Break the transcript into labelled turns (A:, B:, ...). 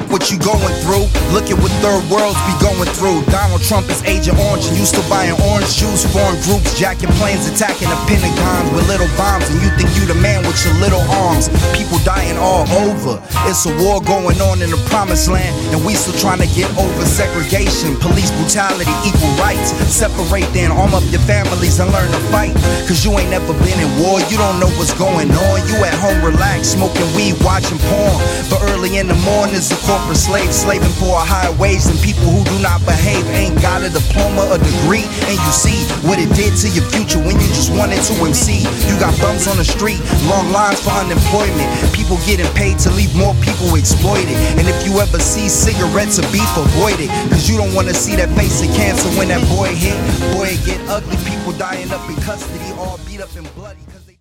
A: at what you going through. Look at what third worlds be going through. Donald Trump is Agent Orange and you still buying orange juice. Foreign groups jacking planes, attacking the Pentagon with little bombs, and you think you the man with your little arms. People dying all over. It's a war going on in the promised land, and we still trying to get over segregation, police brutality, equal rights. Separate then, arm up your families and learn to fight. Cause you ain't never been in war, you don't know what's going on. You at home relaxed, smoking weed, watching porn. But early in the morning is a corporate slave, slaving for a higher wage. And people who do not behave ain't got a diploma, a degree. And you see what it did to your future when you just wanted to MC. You got bums on the street, long lines for unemployment. People getting paid to leave more people exploited. And if you ever see cigarettes or beef, avoid it. Cause you don't wanna see that face of cancer when that boy hit. Boy, it get ugly, people dying up in custody, all beat up and bloody.